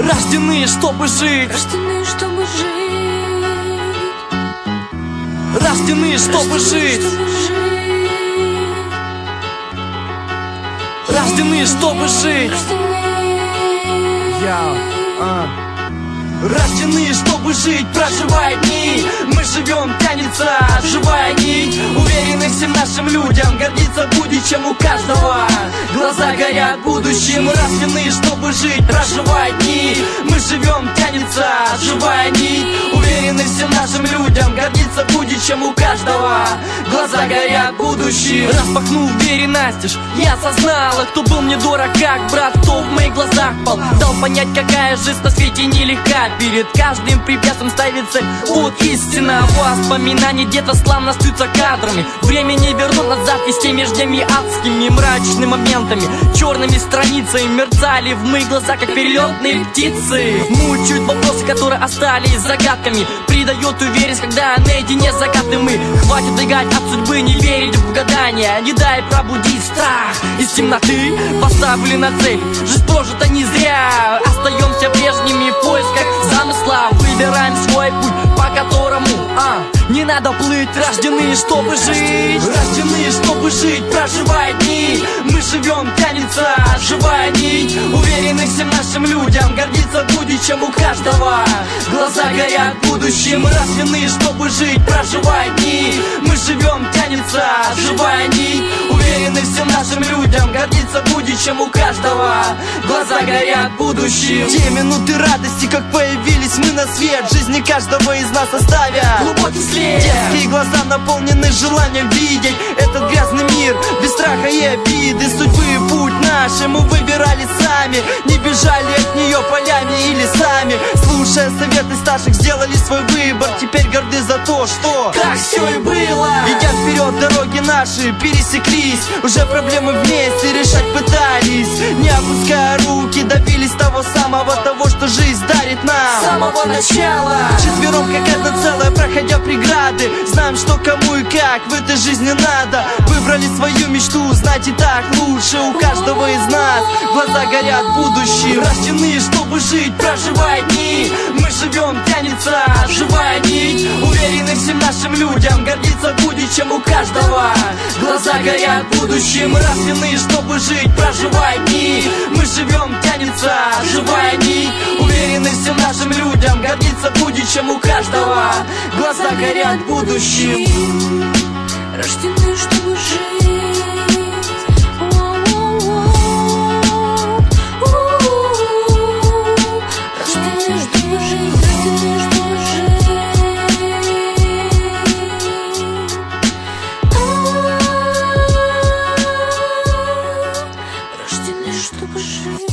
Рождены, чтобы жить. Рождены, чтобы жить. Рождены, чтобы жить. Рождены, чтобы жить. Рождены, чтобы жить, проживая дни. Мы живем, тянется живая нить. Уверены всем нашим людям, гордиться будет, чем у каждого. Глаза горят будущим. Рождены, чтобы жить, проживая дни. Мы живем, тянется живая нить. Уверены всем нашим людям, гордиться будет, чем у каждого. Глаза горят будущим. Распахнув двери настежь, я осознала, кто был мне дорог как брат, кто в моих глазах пал. Дал понять, какая жизнь на свете нелегка. Перед каждым препятствием ставится вот истина. Воспоминания где-то славно остаются кадрами. Время не вернуть назад, и с теми ждями адскими, мрачными моментами, черными страницами мерцали в моих глазах, как перелетные птицы. Мучают вопросы, которые остались загадками. Придает уверенность, когда наедине с загадкой мы. Хватит убегать от судьбы, не верить в гадания. Не дай пробудить страх из темноты. Поставили на цель, жизнь прожита не зря. Остаемся прежними в поисках замысла. Выбираем свой путь, по которому не надо плыть. Рождены, чтобы жить. Рождены, чтобы жить, проживая дни. Мы живем, тянется живая нить. Уверены всем нашим людям, гордиться будет, чем у каждого. Глаза горят будущим. Рождены, чтобы жить, проживая дни. Мы живем, тянется живая нить. Уверены всем нашим людям, гордиться будет, чем у каждого. Глаза горят будущим. Те минуты радости, как появились мы на свет, жизни каждого из нас оставят глубокий след. Детские глаза наполнены желанием видеть этот грязный мир без страха и обиды. Судьбы путь наши мы выбирали сами, не бежали от нее полями и лесами. Слушая советы старших, сделали свой выбор. Теперь горды за то, что так все и было. Идя вперед, дороги наши пересеклись. Уже проблемы вместе решать пытались. Не опуская руки, добились того самого, того, что жизнь дарит нам с самого начала. Четвером, как одно целое, проходя преграды, знаем, что кому и как в этой жизни надо. Выбрали свою мечту, знать и так лучше у каждого из нас. Глаза горят будущим. Рождены, чтобы жить, проживая дни. Мы живем, тянется живая нить. Уверены всем нашим людям, гордиться будет, чем у каждого. Глаза горят будущим. Рождены, чтобы жить, проживая дни. Мы живем, тянется живая нить. Уверены всем нашим людям, гордиться будет, чем у каждого. Глаза горят будущим. Рождены, чтобы жить. Рождены, чтобы жить. Рождены, чтобы жить. Рождены, чтобы жить.